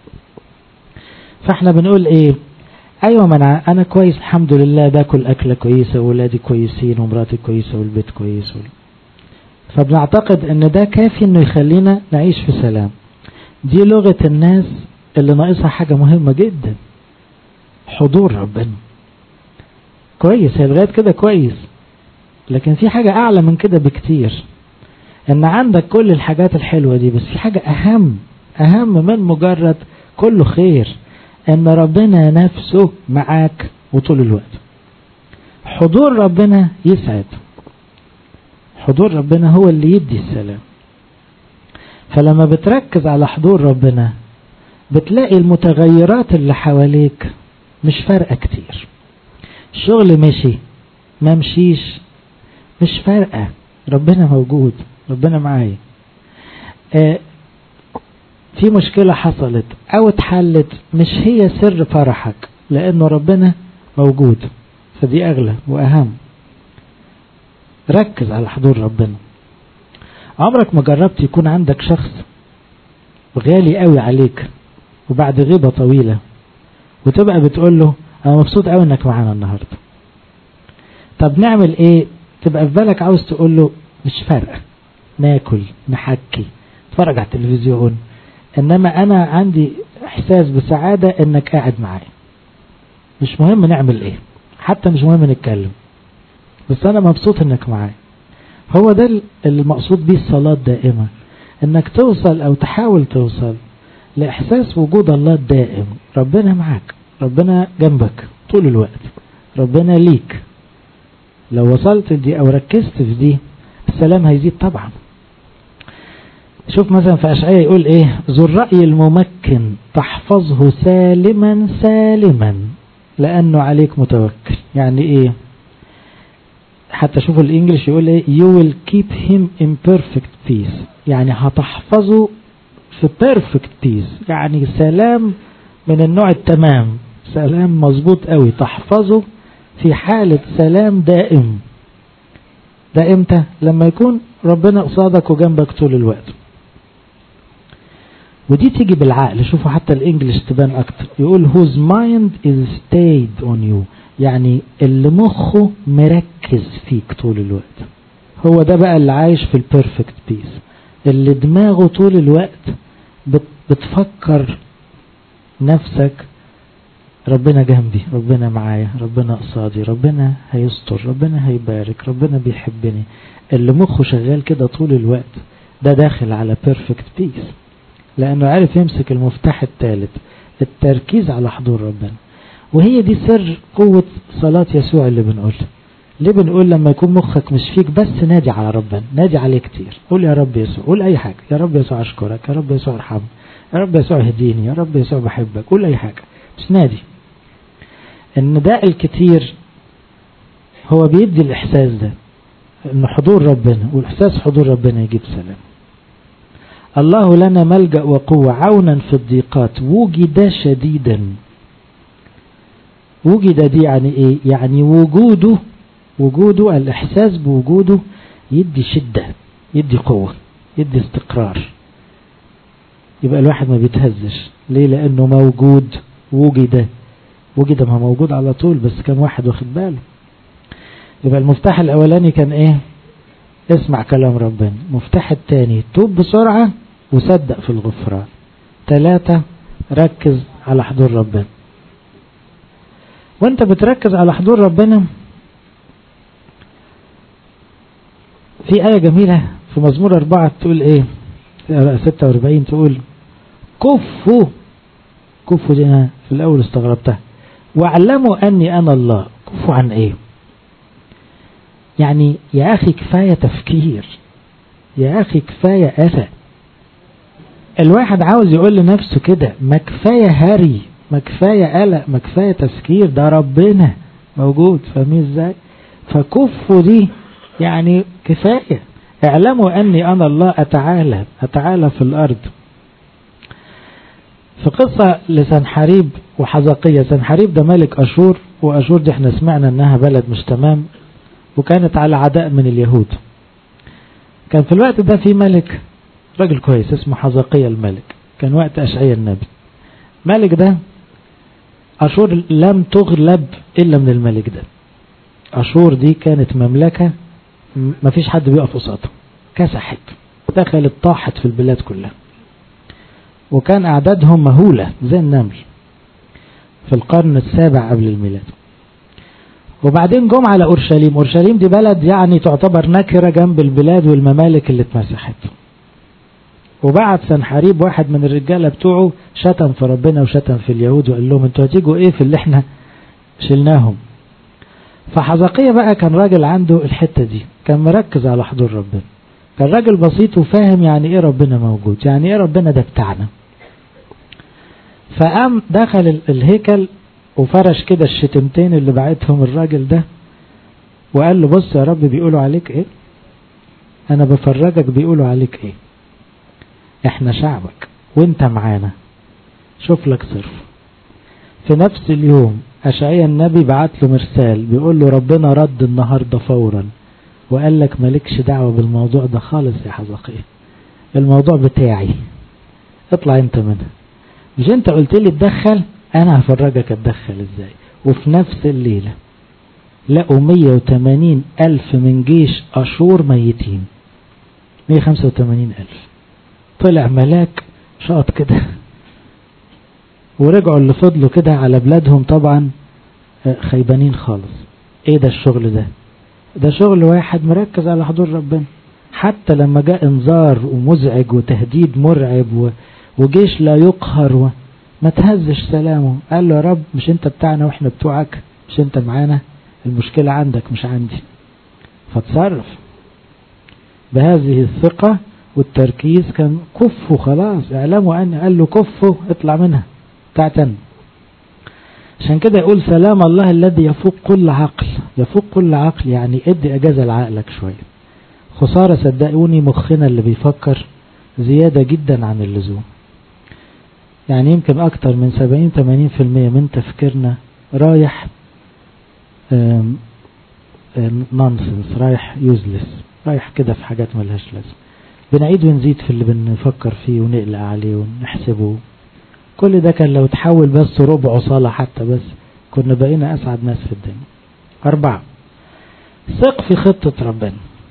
فاحنا بنقول ايه؟ ايوه ما انا انا كويس الحمد لله، باكل اكله كويسه وولادي كويسين ومراتي كويسه والبيت كويس، فبنعتقد ان ده كافي انه يخلينا نعيش في سلام. دي لغة الناس اللي ناقصها حاجة مهمة جدا، حضور ربنا. كويس، هي لغاية كده كويس، لكن في حاجة اعلى من كده بكتير، ان عندك كل الحاجات الحلوة دي، بس في حاجة اهم اهم من مجرد كله خير، ان ربنا نفسه معاك وطول الوقت. حضور ربنا يسعد، حضور ربنا هو اللي يدي السلام. فلما بتركز على حضور ربنا بتلاقي المتغيرات اللي حواليك مش فارقة كتير. الشغل مشي ما مشيش مش فارقة، ربنا موجود، ربنا معايا. آه في مشكلة حصلت او اتحلت مش هي سر فرحك، لانه ربنا موجود، فدي اغلى واهم. ركز على حضور ربنا. عمرك ما جربت يكون عندك شخص غالي قوي عليك وبعد غيبة طويلة وتبقى بتقول له انا مبسوط قوي انك معانا النهاردة، طب نعمل ايه؟ تبقى في بالك عاوز تقول له مش فارقة، ناكل نحكي نتفرج على التلفزيون، انما انا عندي احساس بسعادة انك قاعد معايا. مش مهم نعمل ايه، حتى مش مهم نتكلم، بس انا مبسوط انك معايا. هو ده المقصود بيه الصلاة الدائمة، انك توصل او تحاول توصل لاحساس وجود الله الدائم. ربنا معاك، ربنا جنبك طول الوقت، ربنا ليك. لو وصلت دي او ركزت في دي السلام هيزيد طبعا. شوف مثلا في أشعياء يقول ايه، ذو الرأي الممكن تحفظه سالما سالما لانه عليك متوكل. يعني ايه؟ حتى شوفوا الانجليش يقول ايه، you will keep him in perfect peace، يعني هتحفظه في perfect peace، يعني سلام من النوع التمام، سلام مظبوط قوي، تحفظه في حالة سلام دائم. ده امتى؟ لما يكون ربنا قصادك وجنبك طول الوقت. ودي تيجي بالعقل. شوفوا حتى الانجليش تبان اكتر، يقول whose mind is stayed on you، يعني اللي مخه مركز فيك طول الوقت. هو ده بقى اللي عايش في البيرفكت بيس، اللي دماغه طول الوقت بتفكر نفسك ربنا جنبي، ربنا معايا، ربنا قصادي، ربنا هيستر، ربنا هيبارك، ربنا بيحبني. اللي مخه شغال كده طول الوقت ده داخل على بيرفكت بيس، لانه عارف يمسك المفتاح الثالث، التركيز على حضور ربنا. وهي دي سر قوة صلاة يسوع اللي بنقول. ليه بنقول لما يكون مخك مش فيك بس نادي على ربنا، نادي عليه كتير، قول يا رب يسوع، قول اي حاجة، يا رب يسوع اشكرك، يا رب يسوع ارحمني، يا رب يسوع اهديني، يا رب يسوع بحبك، قول اي حاجة بس نادي. النداء الكتير هو بيدي الاحساس ده، ان حضور ربنا، والاحساس حضور ربنا يجيب سلام. الله لنا ملجأ وقوة عونا في الضيقات، وجد شديدا. وجد دي يعني ايه؟ يعني وجوده، وجوده الاحساس بوجوده يدي شدة، يدي قوة، يدي استقرار. يبقى الواحد ما بيتهزش. ليه؟ لانه موجود. وجد، وجد ما موجود على طول، بس كان واحد واخد باله. يبقى المفتاح الاولاني كان ايه؟ اسمع كلام ربنا. المفتاح الثاني توب بسرعة وصدق في الغفران. ثلاثة ركز على حضور ربنا. وانت بتركز على حضور ربنا، في آية جميلة في مزمور أربعة تقول ايه، ستة واربعين تقول كفوا. كفوا دي انا في الاول استغربتها، واعلموا اني انا الله. كفوا عن ايه؟ يعني يا اخي كفاية تفكير، يا اخي كفاية اذى. الواحد عاوز يقول لنفسه كده، ما كفاية هري، ما كفاية قلق، ما كفاية تفكير، ده ربنا موجود. فاهمين ازاي؟ فكفوا دي يعني كفاية. اعلموا اني انا الله اتعالى اتعالى في الارض. في قصة لسنحريب وحزقية. سنحريب ده ملك اشور، واشور دي احنا سمعنا انها بلد مش تمام، وكانت على عداء من اليهود. كان في الوقت ده في ملك راجل كويس اسمه حزقية الملك، كان وقت أشعياء النبي. ملك ده أشور لم تغلب إلا من الملك ده. أشور دي كانت مملكة ما فيش حد بيقف قصادها، كسحت، دخلت طاحت في البلاد كلها، وكان أعدادهم مهولة زي النمل في القرن السابع قبل الميلاد. وبعدين جم على أورشليم. أورشليم دي بلد يعني تعتبر نكرة جنب البلاد والممالك اللي اتمسحت. وبعد سنحريب واحد من الرجالة بتوعه شتم في ربنا وشتم في اليهود، وقال لهم انتوا هتيجوا ايه في اللي احنا شلناهم. فحزقية بقى كان راجل عنده الحتة دي، كان مركز على حضور ربنا، كان راجل بسيط وفاهم يعني ايه ربنا موجود، يعني ايه ربنا ده بتاعنا. فقام دخل الهيكل وفرش كده الشتمتين اللي بعتهم الراجل ده وقال له بص يا رب بيقولوا عليك ايه، انا بفرجك بيقولوا عليك ايه، احنا شعبك وانت معانا، شوف لك صرف. في نفس اليوم أشعياء النبي بعت له مرسال بيقول له ربنا رد النهاردة فورا وقال لك مالكش دعوة بالموضوع ده خالص يا حزقية، الموضوع بتاعي، اطلع انت منها، مش انت قلت لي اتدخل، انا هفرجك اتدخل ازاي. وفي نفس الليلة لقوا مية وتمانين الف من جيش اشور ميتين، مية وخمسة وتمانين الف. طلع ملاك شاط كده ورجعوا اللي فضلوا كده على بلادهم طبعا خيبانين خالص. ايه ده الشغل ده؟ ده شغل واحد مركز على حضور ربنا. حتى لما جاء انذار ومزعج وتهديد مرعب وجيش لا يقهر ما تهزش سلامه، قال له يا رب مش انت بتاعنا واحنا بتوعك، مش انت معانا، المشكلة عندك مش عندي. فتصرف بهذه الثقة والتركيز. كان كفوا خلاص، اعلموا ان قال له كفوا اطلع منها بتاعتنا. عشان كده يقول سلام الله الذي يفوق كل عقل. يفوق كل عقل يعني ادي اجازة لعقلك شوية. خسارة صدقوني مخنا اللي بيفكر زيادة جدا عن اللزوم، يعني يمكن اكتر من سبعين ثمانين في المية من تفكيرنا رايح نونسنس، رايح يوزلس، رايح كده في حاجات ملهاش لازمة. بنعيد ونزيد في اللي بنفكر فيه ونقلق عليه ونحسبه. كل ده كان لو تحول بس ربع صالة حتى بس كنا بقينا أسعد ناس في الدنيا. أربعة، ثق في خطة ربنا.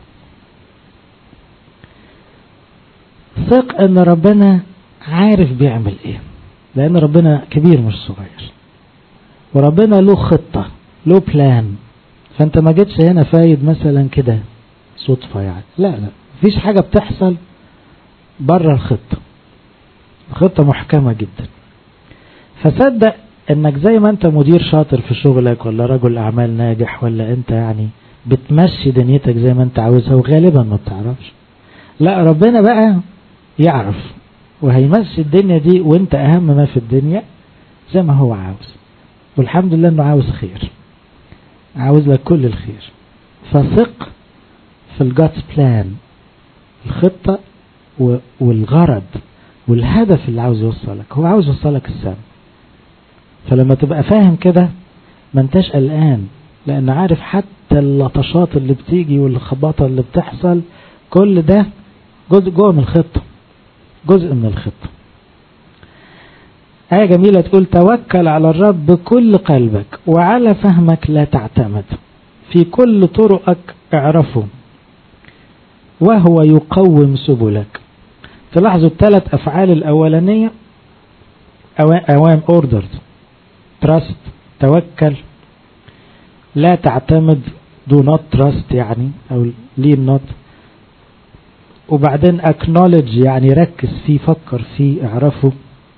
ثق أن ربنا عارف بيعمل إيه، لأن ربنا كبير مش صغير، وربنا له خطة له بلان. فأنت ما جيتش هنا فايد مثلا كده صدفة يعني، لا لا، مفيش حاجة بتحصل بره الخطة. الخطة محكمة جدا. فصدق انك زي ما انت مدير شاطر في شغلك ولا رجل اعمال ناجح ولا انت يعني بتمشي دنيتك زي ما انت عاوزها وغالبا ما بتعرفش، لا ربنا بقى يعرف وهيمشي الدنيا دي وانت اهم ما في الدنيا زي ما هو عاوز. والحمد لله انه عاوز خير، عاوز لك كل الخير. فثق في الجاتس بلان، الخطة والغرض والهدف اللي عاوز يوصلك. هو عاوز يوصلك السما. فلما تبقى فاهم كده ما انتش قلقان، لان عارف حتى اللطشات اللي بتيجي والخباطة اللي بتحصل كل ده جزء جوه من الخطة، جزء من الخطة. آية جميلة تقول توكل على الرب بكل قلبك وعلى فهمك لا تعتمد، في كل طرقك اعرفه وهو يقوم سبلك. تلاحظوا الثلاث أفعال الأولانية أوام orders، trust توكل، لا تعتمد do not trust يعني أو lean not، وبعدين acknowledge يعني ركز فيه فكر فيه اعرفه.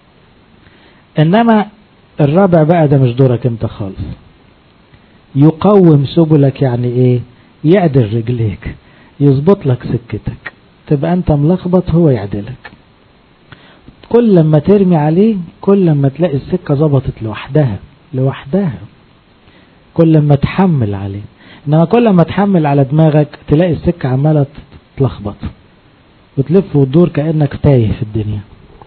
إنما الرابع بقى ده مش دورك انت خالص. يقوم سبلك يعني ايه؟ يعدل رجليك، يظبط لك سكتك، تبقى انت ملخبط هو يعدلك. كل لما ترمي عليه كل لما تلاقي السكة ظبطت لوحدها لوحدها، كل لما تحمل عليه. انما كل لما تحمل على دماغك تلاقي السكة عمالة تلخبط وتلف وتدور كأنك تايه في الدنيا.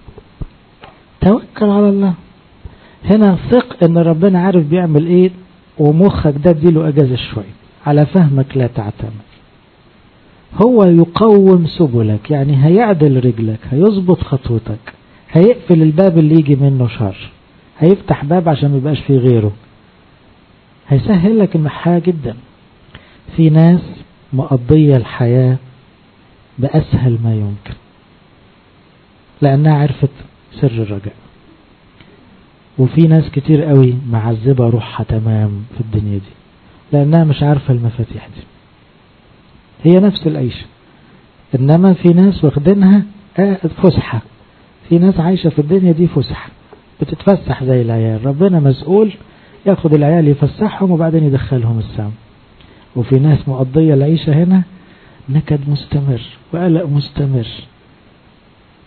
توكل على الله. هنا ثق ان ربنا عارف بيعمل ايه، ومخك ده اديله اجازة شوية، على فهمك لا تعتمد. هو يقوم سبلك يعني هيعدل رجلك، هيظبط خطوتك، هيقفل الباب اللي يجي منه شر، هيفتح باب عشان ما يبقاش فيه غيره، هيسهل لك الحياة جدا. في ناس مقضية الحياة بأسهل ما يمكن لأنها عرفت سر الرجاء، وفي ناس كتير قوي معذبة روحها تمام في الدنيا دي لأنها مش عارفة المفاتيح دي. هي نفس العيشة، إنما في ناس واخدينها فسحة، في ناس عايشة في الدنيا دي فسحة بتتفسح زي العيال، ربنا مسؤول ياخد العيال يفسحهم وبعدين يدخلهم السما. وفي ناس مقضية العيشة هنا نكد مستمر وقلق مستمر.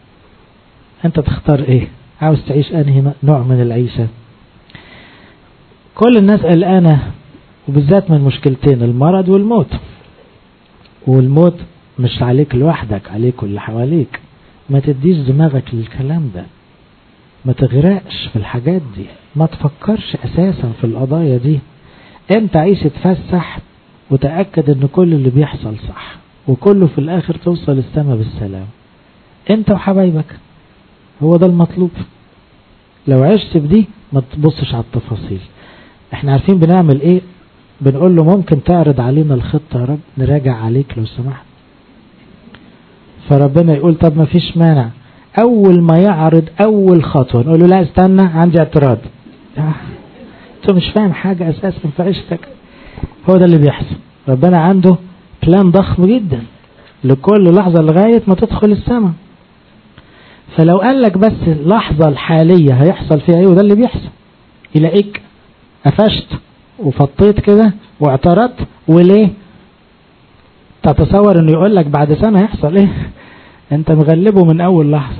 انت تختار ايه؟ عاوز تعيش انهي نوع من العيشة؟ كل الناس قلقانة وبالذات من مشكلتين، المرض والموت. والموت مش عليك لوحدك، عليك واللي حواليك. ما تديش دماغك للكلام ده، ما تغرقش في الحاجات دي، ما تفكرش اساسا في القضايا دي. انت عيش تفسح وتأكد ان كل اللي بيحصل صح، وكله في الاخر توصل السما بالسلام انت وحبايبك. هو ده المطلوب. لو عشت بدي ما تبصش على التفاصيل. احنا عارفين بنعمل ايه، بنقول له ممكن تعرض علينا الخطة يا رب نراجع عليك لو سمحت. فربنا يقول طب ما فيش مانع. اول ما يعرض اول خطوة نقول له لا استنى عندي اعتراض. انت مش فاهم حاجة اساسا في عيشتك. هو ده اللي بيحصل. ربنا عنده بلان ضخم جدا لكل لحظة لغاية ما تدخل السماء. فلو قال لك بس اللحظة الحالية هيحصل فيها ايه، وده اللي بيحصل. يلاقيك قفشت وفطيت كده واعترضت، وليه؟ تتصور انه يقول لك بعد سنة هيحصل ايه؟ انت مغلبه من اول لحظة.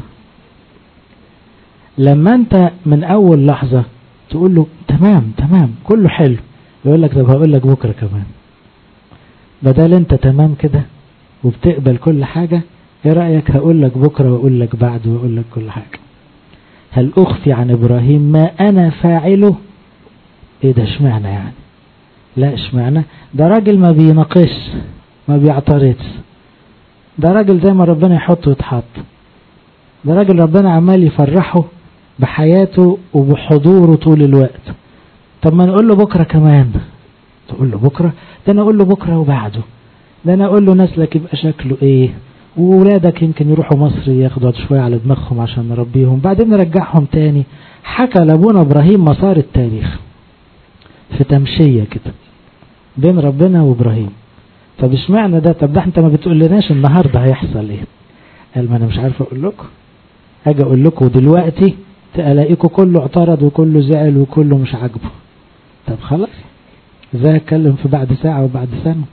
لما انت من اول لحظة تقول له تمام تمام كله حلو، يقول لك طب هقول لك بكرة كمان. بدل انت تمام كده وبتقبل كل حاجة، ايه رأيك هقول لك بكرة واقول لك بعد واقول لك كل حاجة. هل اخفي عن ابراهيم ما انا فاعله؟ ايه ده اشمعنى يعني؟ لا اشمعنى، ده راجل ما بيناقش ما بيعترضش، ده راجل زي ما ربنا يحطه يتحط، ده راجل ربنا عمال يفرحه بحياته وبحضوره طول الوقت. طب ما نقول له بكرة كمان. تقول له بكرة؟ ده انا اقول له بكرة وبعده، ده انا اقول له نسلك يبقى شكله ايه، وولادك يمكن يروحوا مصر ياخدوا شوية على دماغهم عشان نربيهم بعدين نرجعهم تاني. حكى لابونا ابراهيم مسار التاريخ في تمشية كده بين ربنا وابراهيم. طب اشمعنى ده؟ طب ده انت ما بتقول لناش النهاردة هيحصل ايه؟ قال ما انا مش عارف اقول لكم، اجي اقول لكم دلوقتي تلاقيكم كله اعترض وكله زعل وكله مش عاجبه. طب خلاص ازاي اتكلم في بعد ساعة وبعد سنة؟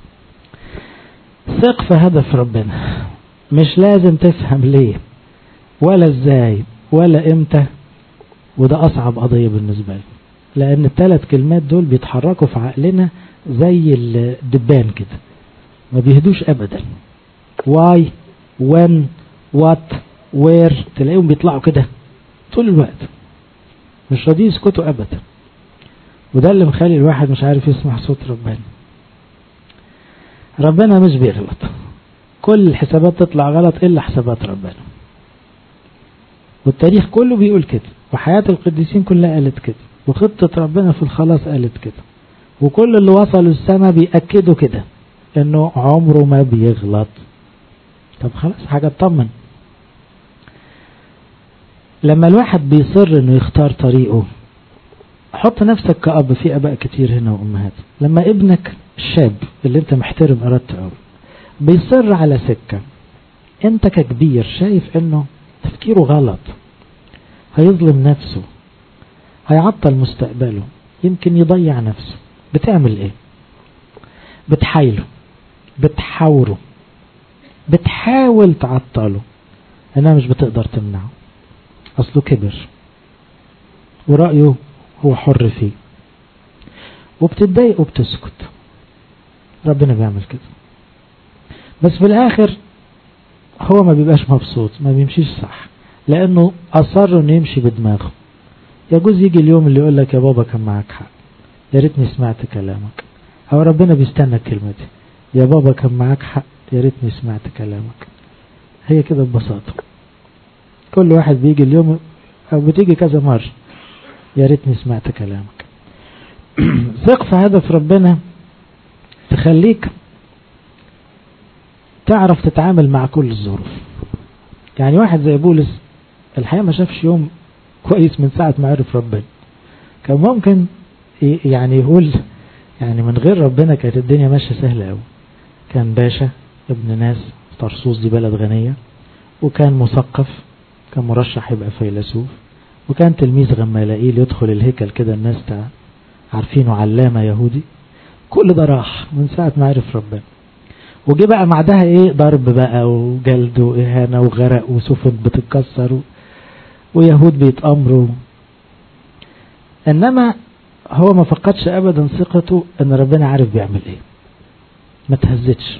ثق في هدف ربنا، مش لازم تفهم ليه ولا ازاي ولا امتى، وده اصعب قضية بالنسبة لي، لان الثلاث كلمات دول بيتحركوا في عقلنا زي الدبان كده، ما بيهدوش ابدا. why when what where تلاقيهم بيطلعوا كده طول الوقت، مش راضيين يسكتوا ابدا. وده اللي مخلي الواحد مش عارف يسمع صوت ربنا. ربنا مش بيغلط، كل الحسابات تطلع غلط الا حسابات ربنا، والتاريخ كله بيقول كده، وحياة القديسين كلها قالت كده، وخطة ربنا في الخلاص قالت كده، وكل اللي وصلوا السماء بيأكدوا كده انه عمره ما بيغلط. طب خلاص حاجة تطمن. لما الواحد بيصر انه يختار طريقه، حط نفسك كأب، في اباء كتير هنا وامهات، لما ابنك الشاب اللي انت محترم ارادته بيصر على سكة، انت ككبير شايف انه تفكيره غلط، هيظلم نفسه، هيعطل مستقبله، يمكن يضيع نفسه، بتعمل ايه؟ بتحايله، بتحاوره، بتحاول تعطله، انها مش بتقدر تمنعه، اصله كبر ورأيه هو حر فيه، وبتتضايق وبتسكت. ربنا بيعمل كده، بس في الاخر هو ما بيبقاش مبسوط، ما بيمشيش صح، لانه اصر انه يمشي بدماغه. يجوز يجي اليوم اللي يقول لك يا بابا كان معاك حق، يا ريتني سمعت كلامك، او ربنا بيستنى الكلمه دي، يا بابا كان معاك حق يا ريتني سمعت كلامك. هي كده ببساطه. كل واحد بيجي اليوم او بتيجي كذا مره يا ريتني سمعت كلامك. ثق في هدف ربنا تخليك تعرف تتعامل مع كل الظروف. يعني واحد زي بولس الحقيقة ما شافش يوم كويس من ساعة ما عرف ربنا. كان ممكن يعني يقول يعني من غير ربنا كانت الدنيا ماشية سهلة قوي. كان باشا ابن ناس، طرسوس دي بلد غنية، وكان مثقف، كان مرشح يبقى فيلسوف، وكان تلميذ غمالائيل يدخل الهيكل كده الناس عارفينه علامة يهودي. كل ده راح من ساعة ما عرف ربنا، وجي بقى بعدها ايه؟ ضرب بقى وجلد واهانة وغرق وسفن بتتكسر ويهود بيتأمروا. انما هو ما فقدش ابدا ثقته ان ربنا عارف بيعمل ايه، ما تهزتش.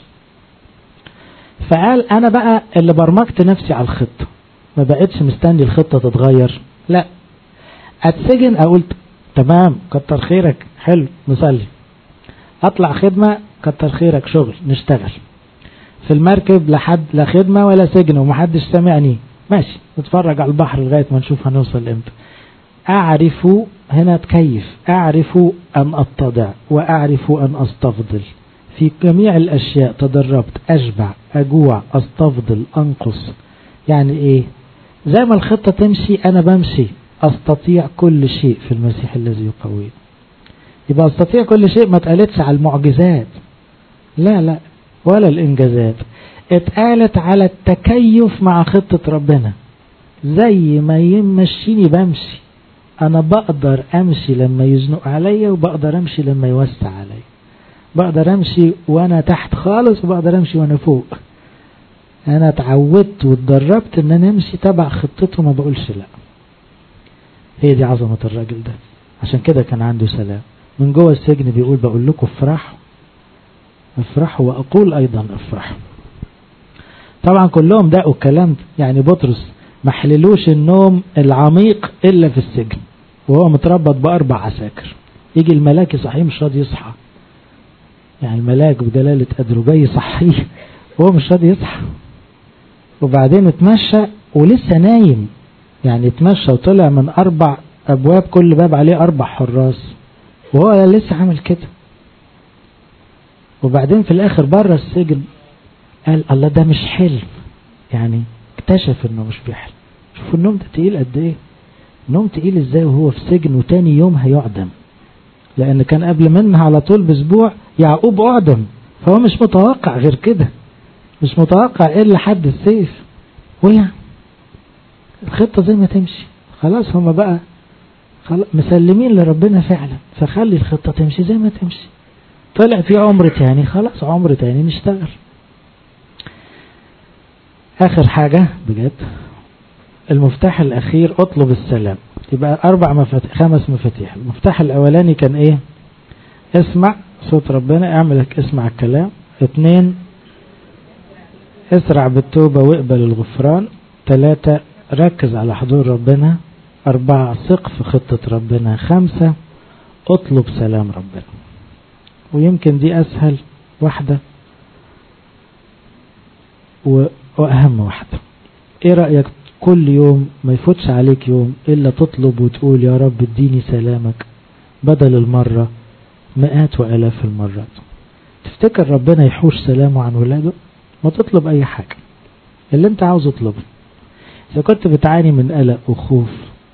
فقال انا بقى اللي برمجت نفسي على الخطة، ما بقتش مستني الخطة تتغير، لا اتسجن اقول تمام كتر خيرك حلو نصلي، اطلع خدمة كتر خيرك شغل نشتغل، في المركب لحد لا خدمة ولا سجن ومحدش سامعني ماشي نتفرج على البحر لغاية ما نشوف هنوصل امتى. اعرف هنا تكيف، اعرف ان اتضع واعرف ان استفضل في جميع الاشياء، تدربت اشبع اجوع استفضل انقص. يعني ايه؟ زي ما الخطة تمشي انا بمشي، استطيع كل شيء في المسيح الذي يقوي. يبقى استطيع كل شيء ما اتقالتش على المعجزات، لا لا ولا الانجازات، اتقالت على التكيف مع خطة ربنا. زي ما يمشيني بمشي، انا بقدر امشي لما يزنق عليا وبقدر امشي لما يوسع عليا، بقدر امشي وانا تحت خالص وبقدر امشي وانا فوق. انا اتعودت واتدربت ان انا امشي تبع خطته ما بقولش لا. هي دي عظمة الراجل ده، عشان كده كان عنده سلام من جوه السجن. بيقول بقول لكم افرحوا افرحوا واقول ايضا افرحوا. طبعا كلهم دقوا الكلام، يعني بطرس ما حللوش النوم العميق الا في السجن وهو متربط باربع عساكر. يجي الملاك يصحيه مش راضي يصحى، يعني الملاك بجلالة قدره جاي يصحيه وهو مش راضي يصحى. وبعدين اتمشى ولسه نايم، يعني اتمشى وطلع من اربع ابواب كل باب عليه اربع حراس وهو لسه عامل كده. وبعدين في الاخر بره السجن قال الله ده مش حلم، يعني اكتشف انه مش بيحلم. شوفوا النوم ده تقيل قد ايه، نوم تقيل ازاي وهو في سجن وتاني يوم هيعدم، لان كان قبل منها على طول باسبوع يعقوب اعدم، فهو مش متوقع غير كده، مش متوقع الا حد السيف. ويعني الخطة زي ما تمشي خلاص، هما بقى خلاص مسلمين لربنا فعلا، فخلي الخطة تمشي زي ما تمشي. طلع في عمر تاني خلاص عمر تاني نشتغل. اخر حاجة بجد المفتاح الاخير اطلب السلام. يبقى اربع مفاتيح خمس مفاتيح. المفتاح الاولاني كان ايه؟ اسمع صوت ربنا، اعملك اسمع الكلام. اتنين اسرع بالتوبة واقبل الغفران. ثلاثة ركز على حضور ربنا. أربعة ثق في خطة ربنا. خمسة اطلب سلام ربنا. ويمكن دي أسهل واحدة وأهم واحدة. إيه رأيك كل يوم ما يفوتش عليك يوم إلا تطلب وتقول يا رب اديني سلامك بدل المرة مئات وآلاف المرات؟ تفتكر ربنا يحوش سلامه عن ولاده؟ ما تطلب أي حاجة اللي انت عاوز اطلبه. إذا كنت بتعاني من قلق وخوف،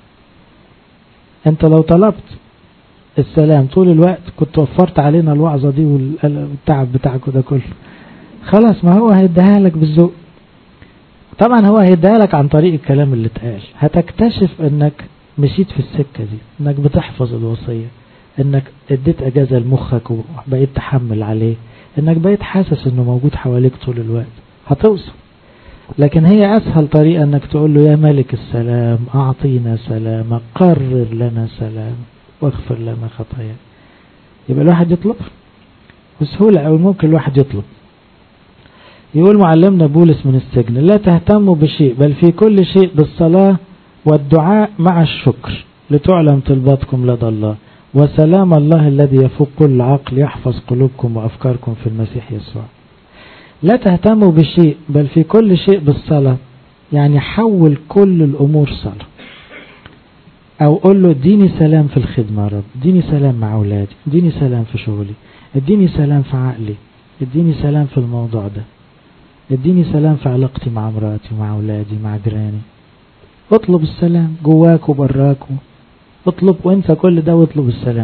انت لو طلبت السلام طول الوقت كنت وفرت علينا الوعظة دي والتعب بتاعك ده كله. خلاص ما هو هيديها لك بالذوق. طبعا هو هيديها لك عن طريق الكلام اللي اتقال. هتكتشف انك مشيت في السكة دي، انك بتحفظ الوصية، انك اديت اجازة لمخك وبقيت تحمل عليه، انك بقيت حاسس انه موجود حواليك طول الوقت. هتوصل. لكن هي اسهل طريقة انك تقول له يا ملك السلام اعطينا سلامك، قرر لنا سلام واغفر لنا خطايا. يبقى الواحد يطلب بسهولة، او ممكن الواحد يطلب. يقول معلمنا بولس من السجن لا تهتموا بشيء بل في كل شيء بالصلاة والدعاء مع الشكر لتعلم طلباتكم لدى الله، وسلام الله الذي يفوق كل عقل يحفظ قلوبكم وأفكاركم في المسيح يسوع. لا تهتموا بشيء بل في كل شيء بالصلاة، يعني حول كل الأمور صلاة. أو قول له اديني سلام في الخدمة يا رب، اديني سلام مع أولادي، اديني سلام في شغلي، اديني سلام في عقلي، اديني سلام في الموضوع ده، اديني سلام في علاقتي مع مراتي ومع أولادي مع جيراني. اطلب السلام جواك وبراك، اطلب وانسى كل ده واطلب السلام.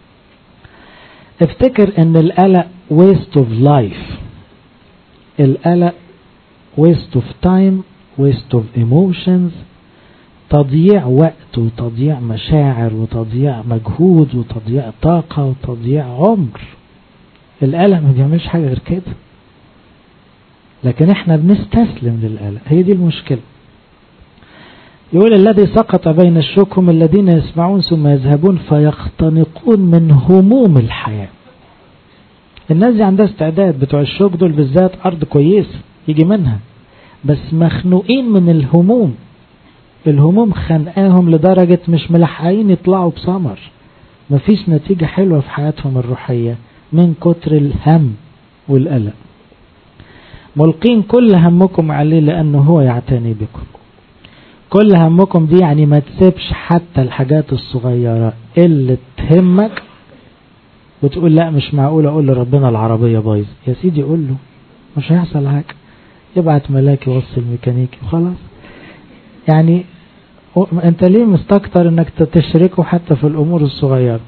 افتكر ان القلق waste of life، القلق waste of time waste of emotions، تضييع وقت وتضييع مشاعر وتضييع مجهود وتضييع طاقة وتضييع عمر. القلق ما بيعملش حاجة غير كده، لكن احنا بنستسلم للقلق. هي دي المشكلة. يقول الذي سقط بين الشوك هم الذين يسمعون ثم يذهبون فيختنقون من هموم الحياة. الناس دي عندها استعداد، بتوع الشوك دول بالذات أرض كويس يجي منها، بس مخنوقين من الهموم. الهموم خنقاهم لدرجة مش ملحقين يطلعوا بثمر، مفيش نتيجة حلوة في حياتهم الروحية من كتر الهم والقلق. ملقين كل همكم عليه لأنه هو يعتني بكم. كل همكم دي يعني ما تسيبش حتى الحاجات الصغيرة اللي تهمك وتقول لا مش معقول اقول لربنا العربية بايظ. يا سيدي قول له مش هيحصل حاجة، يبعت ملاك يوصل ميكانيكي وخلاص. يعني انت ليه مستكتر انك تشركه حتى في الامور الصغيرة؟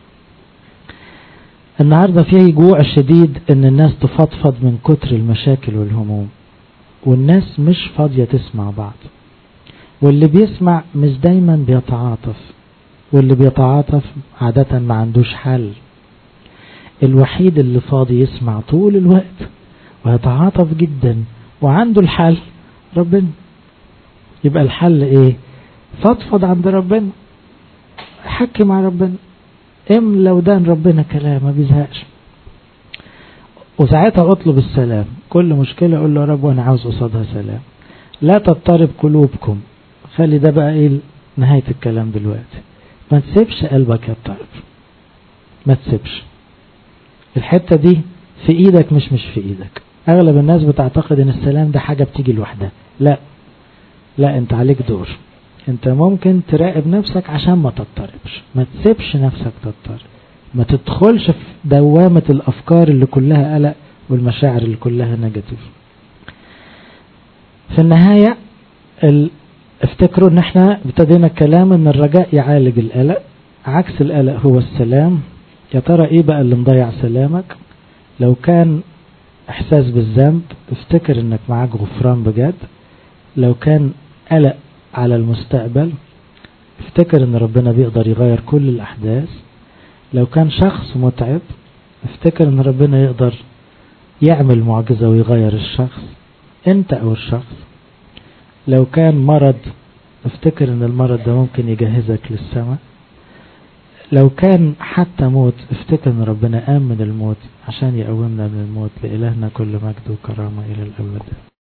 النهاردة فيه جوع شديد ان الناس تفضفض من كتر المشاكل والهموم، والناس مش فاضية تسمع بعض، واللي بيسمع مش دايما بيتعاطف، واللي بيتعاطف عادة ما عندوش حل. الوحيد اللي فاضي يسمع طول الوقت ويتعاطف جدا وعنده الحل ربنا. يبقى الحل ايه؟ فضفض عند ربنا، حكي مع ربنا، املا ودان ربنا كلام ما بيزهقش. وساعتها اطلب السلام، كل مشكلة اقول له يا رب وانا عاوز قصادها سلام. لا تضطرب قلوبكم، خلي ده بقى ايه نهاية الكلام دلوقتي. ما تسيبش قلبك يضطرب، ما تسيبش. الحتة دي في ايدك مش مش في ايدك. اغلب الناس بتعتقد ان السلام ده حاجة بتيجي لوحدها. لا لا، انت عليك دور. انت ممكن تراقب نفسك عشان ما تضطربش، ما تسيبش نفسك تضطرب، ما تدخلش في دوامة الافكار اللي كلها قلق والمشاعر اللي كلها نيجاتيف. في النهاية ال... افتكروا ان احنا ابتدينا الكلام ان الرجاء يعالج القلق، عكس القلق هو السلام. يا ترى ايه بقى اللي مضيع سلامك؟ لو كان احساس بالذنب افتكر انك معاك غفران بجد. لو كان قلق على المستقبل افتكر ان ربنا بيقدر يغير كل الاحداث. لو كان شخص متعب افتكر ان ربنا يقدر يعمل معجزة ويغير الشخص انت او الشخص. لو كان مرض افتكر ان المرض ده ممكن يجهزك للسماء. لو كان حتى موت افتكر ان ربنا قام من الموت عشان يقومنا من الموت. لإلهنا كل مجد وكرامة الى الابد.